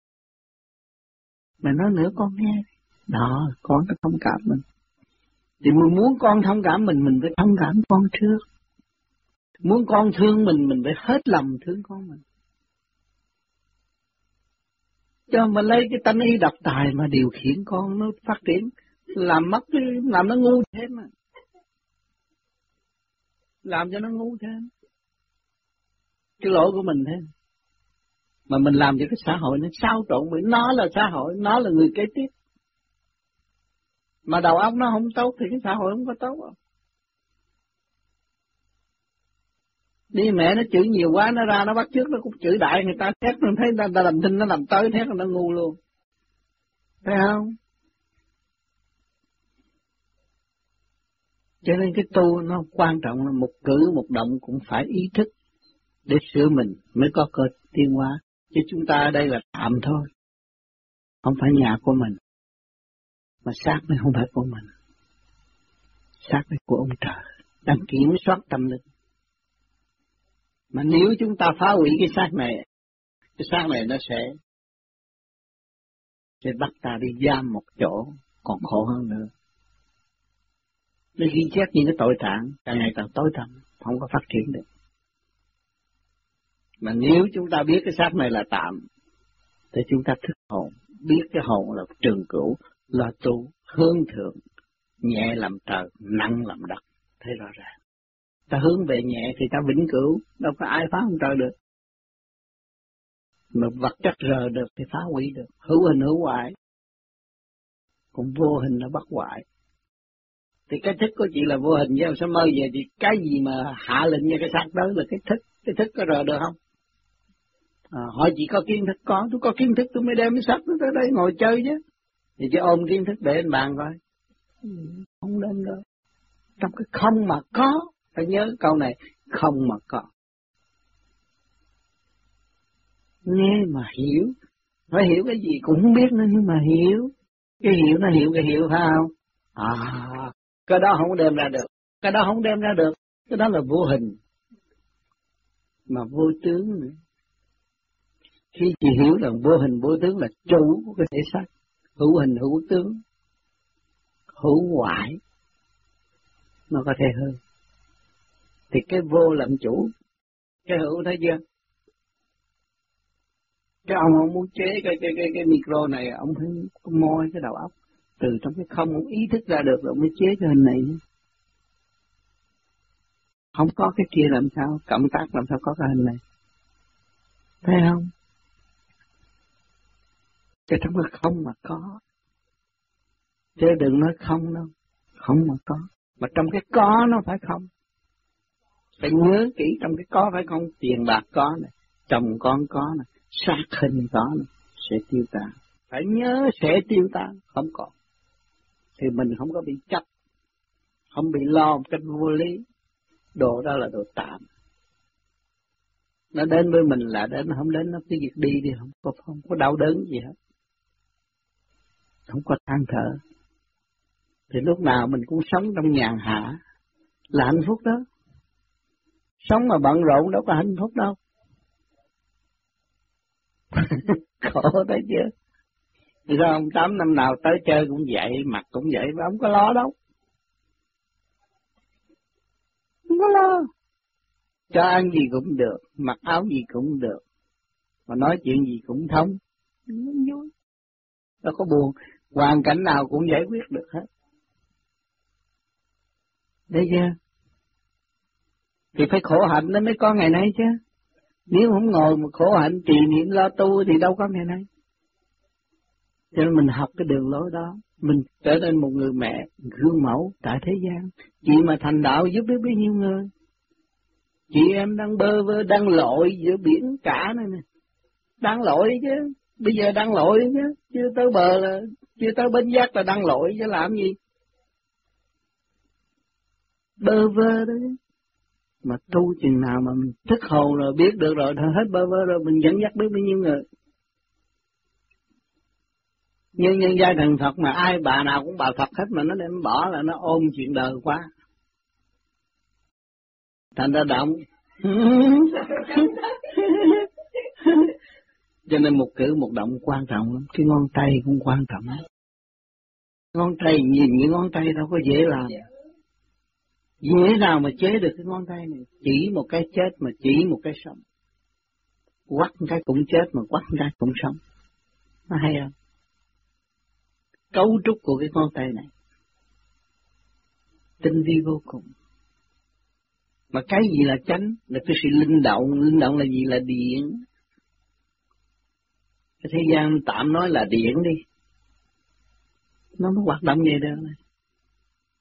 Mà nói nữa con nghe. Đó, con có thông cảm mình. Thì mình muốn con thông cảm mình phải thông cảm con trước. Muốn con thương mình phải hết lòng thương con mình. Cho mà lấy cái tánh ý độc tài mà điều khiển con nó phát triển, làm nó ngu thêm mà. Làm cho nó ngu thêm. Cái lỗi của mình thêm. Mà mình làm cho cái xã hội nó xáo trộn, bởi nó là xã hội, nó là người kế tiếp. Mà đầu óc nó không tốt thì cái xã hội không có tốt đâu. Đi mẹ nó chửi nhiều quá, nó ra nó bắt chước nó cũng chửi đại người ta, thét nó thấy người ta làm thinh nó làm tới thét nó ngu luôn. Thấy không? Cho nên cái tu nó quan trọng là một cử một động cũng phải ý thức để sửa mình mới có cơ tiến hóa. Chứ chúng ta ở đây là tạm thôi, không phải nhà của mình, mà xác này không phải của mình, xác này của ông trời đang kiểm soát tâm linh. Mà nếu chúng ta phá hủy cái xác này nó sẽ bắt ta đi giam một chỗ còn khổ hơn nữa. Nó ghi chép những cái tội trạng càng ngày càng tối tăm, không có phát triển được. Mà nếu chúng ta biết cái xác này là tạm, thì chúng ta thức hồn, biết cái hồn là trường cửu, là tu, hướng thượng, nhẹ làm trời, nặng làm đất, thấy rõ ràng. Ta hướng về nhẹ thì ta vĩnh cửu, đâu có ai phá ông trời được. Mà vật chất rờ được thì phá hủy được, hữu hình hữu hoại, còn vô hình nó bất hoại. Thì cái thức của chị là vô hình, chứ sao mơ về thì cái gì mà hạ lệnh cho cái xác đó là cái thức có rờ được không? Hỏi chị có kiến thức, có, tôi có kiến thức tôi mới đem cái xác tới đây ngồi chơi chứ. Thì chứ ôm kiến thức để anh bàn coi. Không nên đâu. Trong cái không mà có, phải nhớ câu này, không mà có. Nghe mà hiểu, phải hiểu cái gì cũng không biết nữa nhưng mà hiểu. Cái hiểu nó hiểu cái hiểu phải không? Cái đó không đem ra được, cái đó không đem ra được, cái đó là vô hình, mà vô tướng nữa. Khi chị hiểu rằng vô hình vô tướng là chủ của cái thể xác, hữu hình hữu tướng, hữu hoại, nó có thể hơn. Thì cái vô làm chủ, cái hữu thấy chưa? Cái ông muốn chế cái micro này, ông phải moi cái đầu óc từ trong cái không, ông ý thức ra được rồi mới chế cái hình này. Không có cái kia làm sao, cộng tác làm sao có cái hình này. Thấy không? Chứ trong cái không mà có. Chứ đừng nói không đâu, không mà có. Mà trong cái có nó phải không. Phải nhớ kỹ trong cái có phải không, tiền bạc có này, chồng con có này, sát hình có này, sẽ tiêu tan. Phải nhớ sẽ tiêu tan, không còn. Thì mình không có bị chấp, không bị lo một cách vô lý. Đồ đó là đồ tạm. Nó đến với mình là đến, không đến nó cứ việc đi đi, không có đau đớn gì hết. Không có than thở. Thì lúc nào mình cũng sống trong nhàn hạ là hạnh phúc đó. Sống mà bận rộn đâu có hạnh phúc đâu. Khổ thấy chưa? Thì sao ông 8 năm nào tới chơi cũng vậy, mặt cũng vậy, mà không có lo đâu. Không có lo. Cho ăn gì cũng được, mặc áo gì cũng được, mà nói chuyện gì cũng thông, vui. Đâu có buồn, hoàn cảnh nào cũng giải quyết được hết. Thấy chưa? Thì phải khổ hạnh nó mới có ngày nay chứ. Nếu không ngồi mà khổ hạnh trì niệm lo tu thì đâu có ngày nay. Cho nên mình học cái đường lối đó, mình trở nên một người mẹ gương mẫu tại thế gian. Chị mà thành đạo giúp biết bao nhiêu người. Chị em đang bơ vơ, đang lội giữa biển cả này nè. Đang lội chứ, bây giờ đang lội chứ, chưa tới bờ là, chưa tới bến giác là đang lội chứ làm gì. Bơ vơ đó chứ. Mà tu chừng nào mà mình thức hồn rồi biết được rồi, thôi hết bơ vơ rồi, mình dẫn dắt biết bao nhiêu người. Như nhân giai thần Phật mà ai bà nào cũng bảo Phật hết mà nó đem bỏ là nó ôm chuyện đời quá. Thành ra động. Cho nên một cử một động quan trọng lắm. Cái ngón tay cũng quan trọng lắm. Ngón tay, nhìn cái ngón tay đâu có dễ làm. Dễ nào mà chế được cái ngón tay này. Chỉ một cái chết mà chỉ một cái sống. Quắt cái cũng chết mà quắt cái cũng sống. Nó hay không? Cấu trúc của cái ngón tay này tinh vi vô cùng. Mà cái gì là chánh? Là cái sự linh động là gì? Là điện. Cái thế gian tạm nói là điện đi. Nó mới hoạt động vậy đó.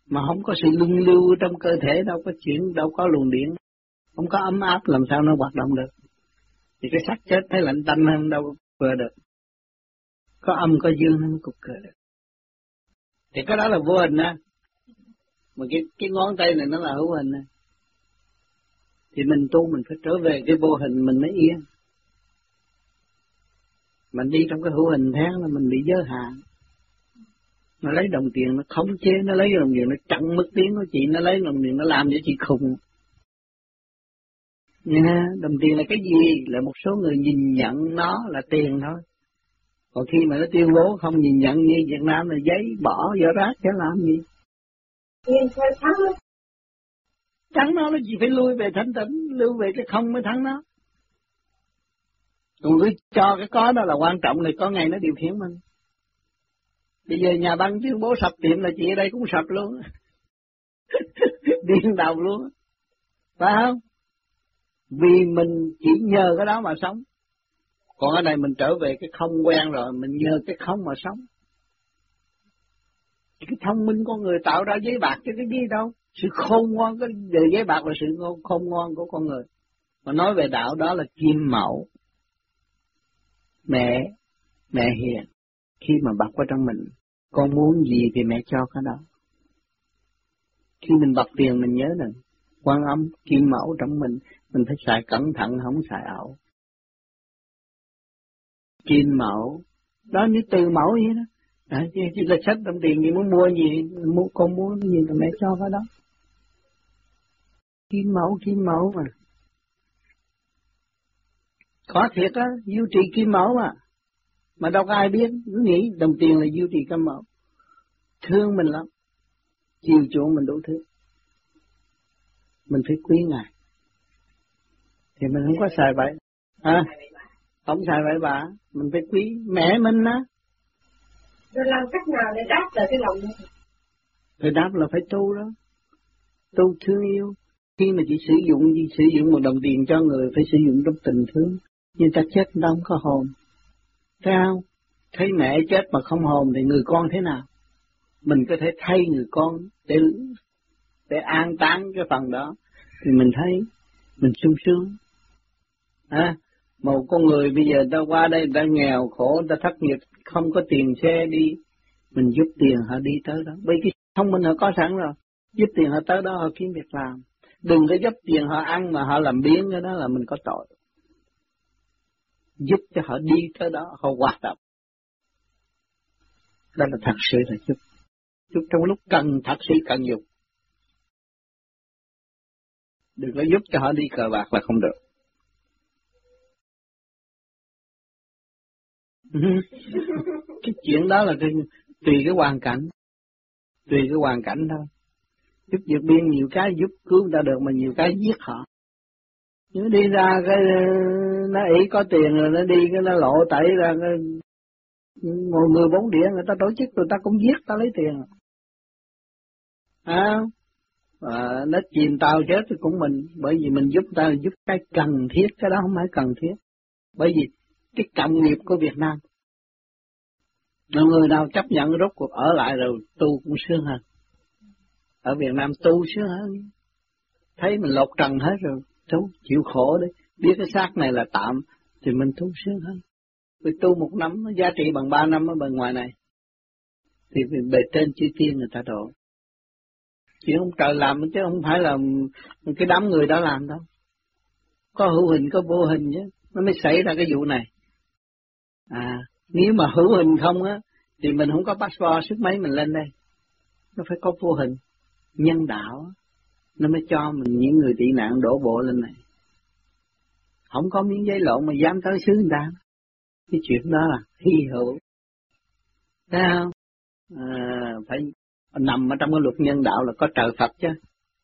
Mà không có sự luân lưu trong cơ thể, đâu có chuyển, đâu có luồng điện, không có ấm áp, làm sao nó hoạt động được. Thì cái xác chết thấy lạnh tanh hơn đâu vừa được. Có âm có dương nó mới cục cờ được. Thì cái đó là vô hình á. Mà cái ngón tay này nó là hữu hình á. Thì mình tu mình phải trở về cái vô hình mình mới yên. Mình đi trong cái hữu hình tháng là mình bị giới hạn. Nó lấy đồng tiền nó khống chế, nó lấy đồng tiền nó chặn mức tiếng của chị, nó lấy đồng tiền nó làm cho chị khùng. Nha, đồng tiền là cái gì? Là một số người nhìn nhận nó là tiền thôi. Còn khi mà nó tuyên bố không nhìn nhận như Việt Nam là giấy bỏ vỏ rác chứ làm gì? Nhưng thôi thắng lắm. Thắng nó chỉ phải lui về thanh tịnh, lưu về cái không mới thắng nó. Còn cứ cho cái có đó là quan trọng, là có ngày nó điều khiển mình. Bây giờ nhà băng tuyên bố sập tiệm là chị ở đây cũng sập luôn. Điên đầu luôn. Phải không? Vì mình chỉ nhờ cái đó mà sống. Còn ở đây mình trở về cái không quen rồi, mình nhờ cái không mà sống. Cái thông minh con người tạo ra giấy bạc chứ cái gì đâu. Sự khôn ngoan, cái giấy bạc là sự khôn ngoan của con người. Mà nói về đạo đó là kim mẫu. Mẹ hiền. Khi mà bật vào trong mình, con muốn gì thì mẹ cho cái đó. Khi mình bật tiền mình nhớ rằng Quan Âm, kim mẫu trong mình phải xài cẩn thận, không xài ảo. Kim mẫu, đó như từ mẫu vậy đó. Chỉ là sách đồng tiền gì muốn mua gì, con muốn gì là mẹ cho cái đó. Kim mẫu mà. Có thiệt á, duy trì kim mẫu mà đâu có ai biết, cứ nghĩ đồng tiền là duy trì kim mẫu. Thương mình lắm, chiều chuộng mình đủ thứ. Mình phải quý Ngài. Thì mình không có xài bậy. Không xài bậy bạ, mình phải quý mẹ mình á. Rồi làm cách nào để đáp lại cái lòng đó? Phải đáp là phải tu đó. Tu thương yêu. Khi mà chỉ sử dụng một đồng tiền cho người, phải sử dụng trong tình thương. Nhưng ta chết đâu không có hồn. Thấy không? Thấy mẹ chết mà không hồn thì người con thế nào? Mình có thể thay người con để an táng cái phần đó. Thì mình thấy mình sung sướng. Một con người bây giờ ta qua đây ta nghèo khổ, ta thất nghiệp, không có tiền xe đi, mình giúp tiền họ đi tới đó. Bởi cái thông minh họ có sẵn rồi, giúp tiền họ tới đó họ kiếm việc làm. Đừng có giúp tiền họ ăn mà họ làm biếng, cái đó là mình có tội. Giúp cho họ đi tới đó, họ hoạt động. Đó là thật sự là giúp. Giúp trong lúc cần, thật sự cần dùng. Đừng có giúp cho họ đi cờ bạc là không được. Cái chuyện đó là tùy cái hoàn cảnh. Tùy cái hoàn cảnh thôi. Giúp vượt biên nhiều cái giúp cứu người ta được, mà nhiều cái giết họ. Nếu đi ra cái nó ý có tiền rồi nó đi cái nó lộ tẩy ra cái một người bốn địa người ta tổ chức người ta cũng giết ta lấy tiền. Nó chìm tàu chết thì cũng mình, bởi vì mình giúp ta giúp cái cần thiết, cái đó không phải cần thiết. Bởi vì cái cộng nghiệp của Việt Nam, người nào chấp nhận rốt cuộc ở lại rồi tu cũng sướng hơn. Ở Việt Nam tu sướng hơn. Thấy mình lột trần hết rồi, tu chịu khổ đấy. Biết cái xác này là tạm thì mình tu sướng hơn. Vì tu 1 năm nó giá trị bằng 3 năm ở bên ngoài này. Thì bề trên chư tiên người ta độ. Chuyện ông trời làm chứ không phải là cái đám người đó làm đâu. Có hữu hình có vô hình chứ, nó mới xảy ra cái vụ này. Nếu mà hữu hình không á, thì mình không có passport sức mấy mình lên đây. Nó phải có vô hình, nhân đạo, nó mới cho mình những người tị nạn đổ bộ lên này. Không có miếng giấy lộn mà dám tới xứ người ta. Cái chuyện đó là hy hữu. Thấy không? Phải nằm ở trong cái luật nhân đạo là có trời Phật chứ.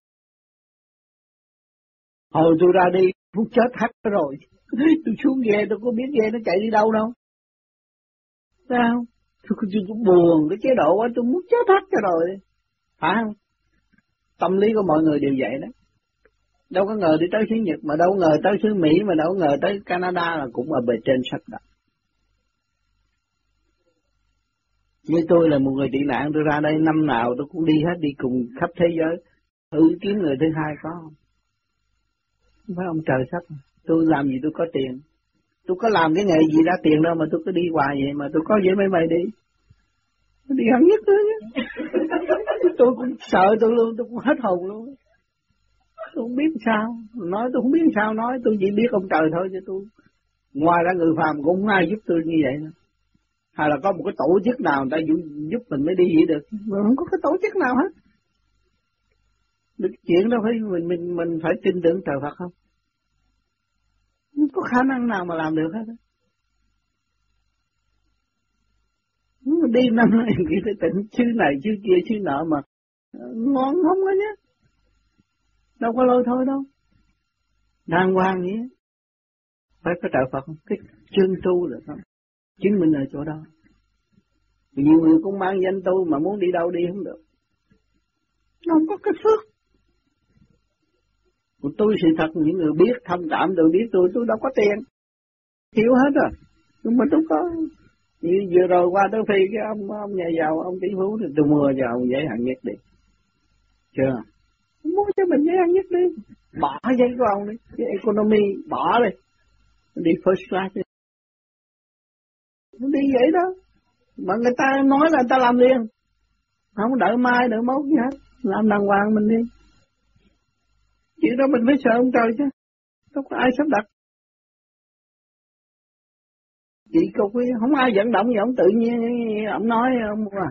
Hồi tôi ra đi, phút chết hắt rồi. Tôi xuống ghe, tôi có biết ghe nó chạy đi đâu đâu. Thấy không? Tôi buồn cái chế độ quá, tôi muốn chết hắt cho rồi. Phải không? Tâm lý của mọi người đều vậy đó. Đâu có ngờ đi tới xứ Nhật, mà đâu có ngờ tới xứ Mỹ, mà đâu có ngờ tới Canada là cũng ở bề trên sách đó. Như tôi là một người tị nạn, tôi ra đây năm nào tôi cũng đi hết, đi cùng khắp thế giới. Kiếm người thứ hai có không? Không phải ông trời sắp. Tôi làm gì tôi có tiền. Tôi có làm cái nghề gì ra tiền đâu mà tôi cứ đi hoài vậy, mà tôi có với mấy mày đi. Tôi đi hẳn nhất thôi nhé. Tôi cũng sợ tôi luôn, tôi cũng hết hồn luôn. Tôi không biết sao, nói tôi không biết sao nói, tôi chỉ biết ông trời thôi chứ tôi. Ngoài ra người phàm cũng không ai giúp tôi như vậy nữa. Hay là có một cái tổ chức nào người ta giúp mình mới đi vậy được, mà không có cái tổ chức nào hết. Được chuyện đâu phải mình phải tin tưởng trời Phật không? Không có khả năng nào mà làm được hết. Đi năm nay nghĩ tới tỉnh chứ này chứ kia chứ nọ mà ngon không đó nhé. Đâu có lôi thôi đâu. Đàng hoàng vậy. Phải có trời Phật không? Cái chân tu là không? Chứng minh ở chỗ đó. Nhiều người cũng mang danh tu mà muốn đi đâu đi không được. Nó không có cái phước. Còn tôi sự thật những người biết thông cảm tôi biết tôi đâu có tiền. Hiểu hết rồi. Nhưng mà tôi có. Như vừa rồi qua tới Phi cái ông nhà giàu, ông tỷ phú thì tôi mua cho ông giấy hạng nhất đi. Chưa? Mua cho mình giấy hạng nhất đi. Bỏ giấy của ông đi. Cái economy bỏ đi. Đi first class đi. Đi vậy đó. Mà người ta nói là người ta làm liền. Không đợi mai đợi mốt gì hết. Làm đàng hoàng mình đi. Chuyện đó mình phải sợ ông trời chứ. Không có ai sắp đặt. Chị cục không ai vận động gì, ông tự nhiên ông nói ông à.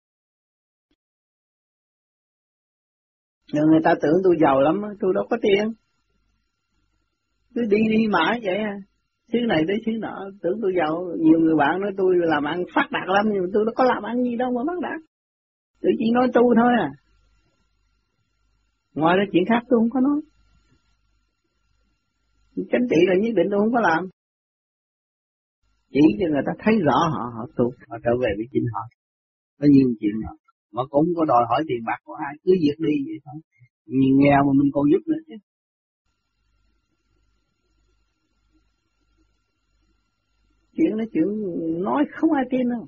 Nhưng người ta tưởng tôi giàu lắm, tôi đâu có tiền. Cứ đi mãi vậy à. Xứ này tới xứ nọ, tưởng tôi giàu. Nhiều người bạn nói tôi làm ăn phát đạt lắm, nhưng mà tôi đâu có làm ăn gì đâu mà phát đạt. Tôi chỉ nói tu thôi à. Ngoài ra chuyện khác tôi không có nói. Chánh trị là nhất định tôi không có làm. Chỉ cho người ta thấy rõ họ tu, họ trở về với chính họ. Có nhiều chuyện nào mà cũng có đòi hỏi tiền bạc của ai, cứ việc đi vậy thôi. Nhưng nghèo mà mình còn giúp nữa chứ. Chuyện đó chuyện nói không ai tin đâu.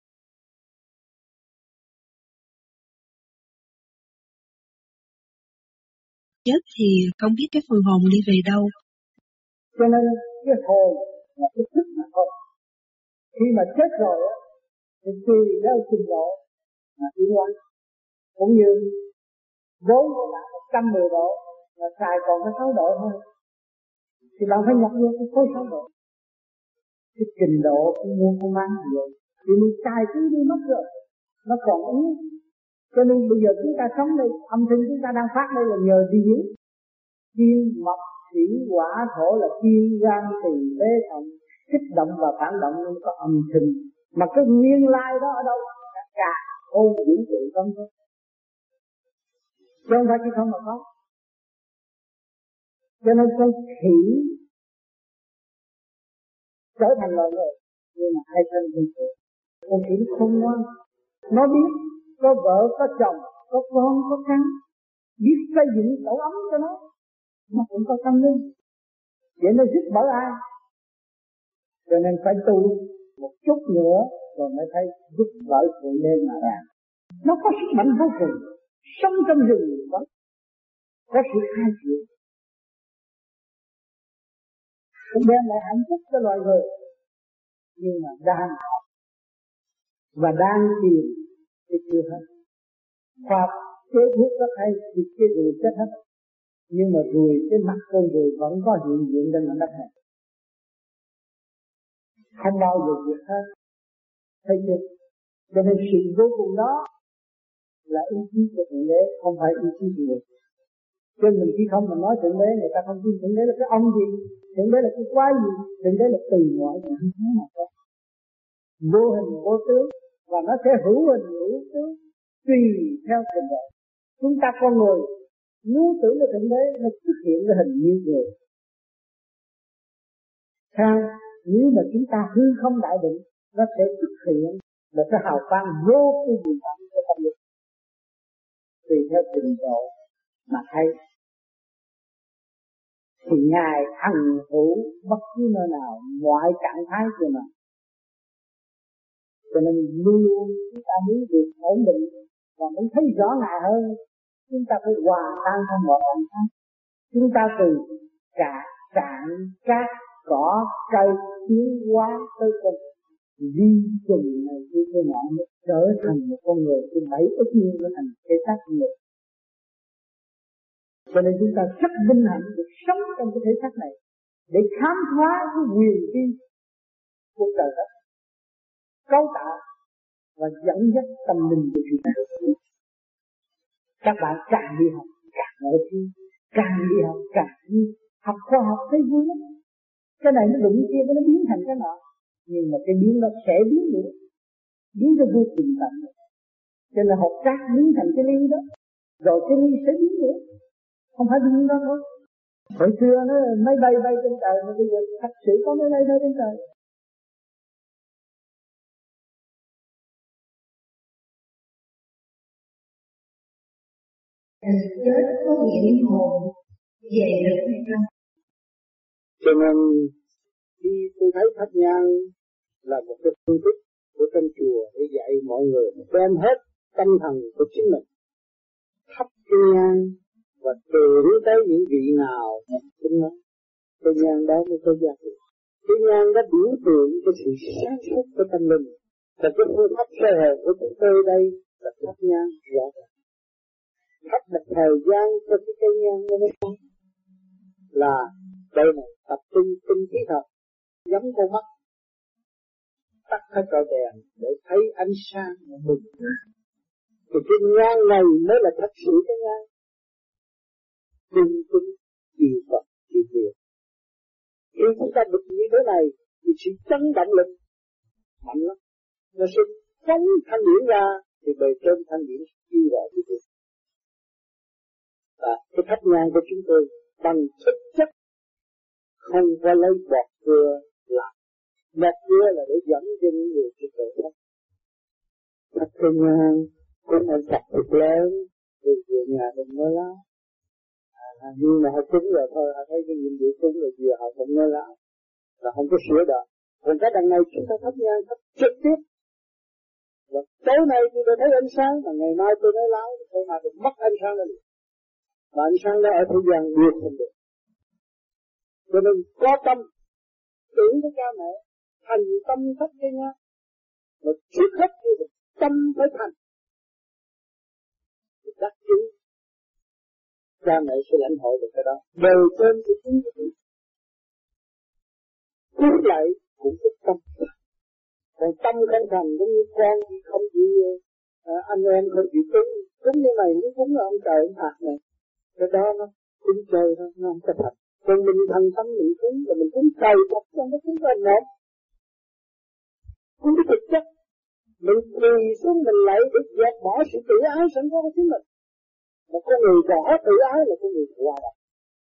Chết thì không biết cái phần hồn đi về đâu. Cho nên cái hồn là cái thức mà thôi. Khi mà chết rồi á, thì tùy theo trình độ mà tiến hóa. Cũng như vốn của bạn 110 độ, mà xài còn có 6 độ thôi. Thì bạn phải nhập vô cái khối 6 độ. Cái trình độ cũng muốn không mang gì vậy. Thì mình xài cứ đi mất rồi, nó còn yếu. Cho nên bây giờ chúng ta sống đây, âm thanh chúng ta đang phát đây là nhờ gì nhỉ? Kim, mộc, thủy, hỏa, thổ là kim, gan, tỳ, phế, thận, kích động và phản động nên có âm thanh. Mà cái nguyên lai đó ở đâu? Cả hôn vũ trụ không thôi. Chứ không phải chỉ không mà có. Cho nên con khỉ trở thành loài người, nhưng mà hai thân không được. Con khỉ không ngoan. Nó biết có vợ, có chồng, có con, có cái, biết xây dựng tổ ấm cho nó cũng có tâm linh. Vậy nó giúp đỡ ai? Cho nên phải tu một chút nữa rồi mới thấy giúp đỡ sự nên mà ra. Nó có sức mạnh vô cùng. Sống trong rừng vẫn có sự khai triển, cũng đem lại hạnh phúc cho loài người. Nhưng mà đang học và đang tìm thì chưa hết. Khoa chế thuốc rất hay, thì cái ruồi chết hết. Nhưng mà ruồi trên mặt con ruồi vẫn có hiện diện trên mặt đất này. Không bao giờ diệt hết. Thấy chưa? Cho nên sự vô cùng đó là ý chí của Thượng Đế, không phải ý chí của người. Cho nên mình khi không mình nói Thượng Đế, người ta không tin Thượng Đế là cái ông gì, Thượng Đế là cái quái gì, Thượng Đế là từ ngoại mà không thấy mà có. Vô hình vô tướng, và nó sẽ hữu hình hữu tướng tùy theo trình độ. Chúng ta con người muốn tưởng là Thượng Đế nó xuất hiện cái hình như người. Sao? Nếu mà chúng ta hư không đại định, nó sẽ xuất hiện là cái hào quang vô cùng bình đẳng của tâm linh. Tùy theo trình độ mà thấy. Thì Ngài hằng hữu bất cứ nơi nào, mọi trạng thái của nó. Cho nên luôn luôn chúng ta muốn được ổn định và muốn thấy rõ ngài hơn, chúng ta phải hòa tan trong mọi cảnh khác. Chúng ta từ cả cạn cát cỏ cây tiến hóa tới con vi trùng này kia nọ mới trở thành một con người. Từ 7 ức nhiên nó thành cái xác người. Cho nên chúng ta rất vinh hạnh được sống trong cái thể xác này để khám phá cái quyền vi của trời đất cấu tạo và dẫn dắt tâm linh của chúng ta. Các bạn càng đi học càng mở trí, càng đi học càng đi học khoa học thấy vui lắm. Cái này nó đụng kia nó biến thành cái nọ, nhưng mà cái biến nó sẽ biến nữa, biến cho vô cùng tận. Cho nên học cát biến thành cái ly đó, rồi cái ly sẽ biến nữa, không phải biến đó thôi. Hồi xưa nó máy bay bay trên trời, mà bây giờ thật sự có máy bay bay trên trời. Chết có nghĩa linh hồn về được hay không? Cho nên khi tôi thấy thắp nhang là một cái phương thức của trong chùa để dạy mọi người đem hết tâm thần của chính mình thắp nhang và tưởng tới những vị nào chính nó, cái nhang đó mới có giá trị. Cái nhang đó biểu tượng cho sự sáng suốt của tâm linh. Và cái phương pháp sơ hồn của chúng tôi đây là thắp nhang rõ ràng. Thắp một thời gian cho cái cây nhang nó sáng. Là đây này tập trung tinh khí thật, nhắm con mắt, tắt hết cõi đèn để thấy ánh sáng của mình. Thì cái nhang này mới là thật sự cái nhang. Tinh tinh chịu Phật chịu việc. Khi chúng ta được như thế này thì sự chấn động lực mạnh lắm. Nó sẽ phóng thanh điển ra thì bề trên thanh điển chi rõ cái việc. Và cái thắp nhang của chúng tôi bằng thực chất không có lấy bọt cưa làm. Bọt cưa là để dẫn cho những người去tự thắp. Thắp cái nhang cũng phải chặt thật lớn rồi về nhà đừng nói láo. Nhưng mà họ cúng rồi thôi, họ thấy cái nhiệm vụ cúng rồi về họ cũng nói láo là không có sửa đời. Còn cái đằng này chúng ta thắp nhang thắp trực tiếp. Và tối nay tôi đã thấy ánh sáng, mà ngày mai tôi nói láo, tối nay tôi mất ánh sáng lên. Và ánh sáng đó ở thế gian được không được. Cho nên có tâm tưởng với cha mẹ, thành tâm thắp cái nhang. Mà trước hết thì tâm phải thành. Thì đắc chứng cha mẹ sẽ lãnh hội được cái đó. Đời trên thì chính cái gì? Cứu lại cũng có tâm. Còn tâm không thành cũng như con không chịu anh em không chịu cúng như này, nó cúng là ông trời ông phạt này. Cái đó nó cúng chơi thôi, nó không có thật. Còn mình thành tâm mình cúng là mình cúng trời thật, không có cúng cái nộp. Cúng cái thực chất. Mình quỳ xuống mình lại để dẹp bỏ sự tự ái sẵn có của chính mình. Một con người bỏ tự ái là con người hòa đồng.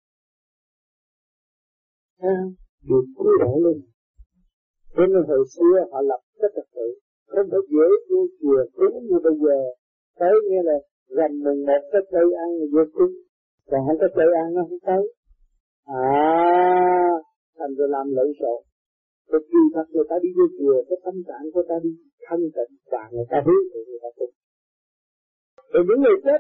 Được cứu độ luôn. Cho nên hồi xưa họ lập cái trật tự, không phải dễ vô chùa cúng như bây giờ. Tới như là rằm mùng một cái cây ăn là vô cúng, còn không có cây ăn nó không tới. Thành rồi làm lộn xộn. Rồi kỳ thật người ta đi vô chùa, cái tâm trạng của ta đi thanh tịnh và người ta hướng thì người ta cúng. Rồi những người chết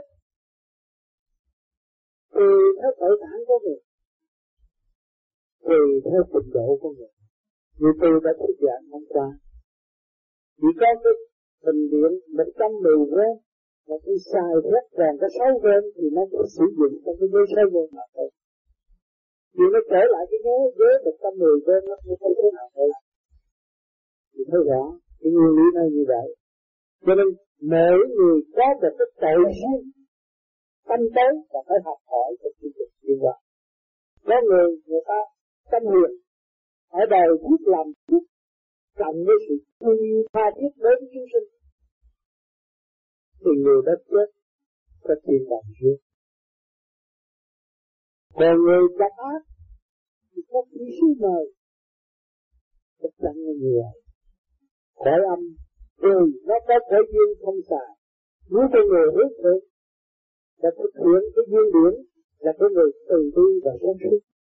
tùy theo tội trạng của người, tùy theo trình độ của người. Như tôi đã thuyết giảng hôm qua, vì có cái bình điện 110 V và tôi xài hết còn có 6 V thì nó có sử dụng trong cái ghế 6 V mà thôi. Vì nó trở lại cái ghế 110 V nó không thế nào thôi. Thì thấy rõ cái nguyên lý nó như vậy. Cho nên mỗi người có một cái tội riêng tâm tới và phải học hỏi cái chương trình liên quan. Có người ta tâm huyền ở đời biết làm trước cộng với sự thương yêu tha thiết đối với chúng sinh thì người đó chết có tiền bằng riêng. Còn người độc ác thì có kỹ sư mời tất cả những người khỏi âm rồi nó có thể duyên không xài. Nếu con người hướng thượng và thực hiện cái duyên điển là cái người từ bi và sáng suốt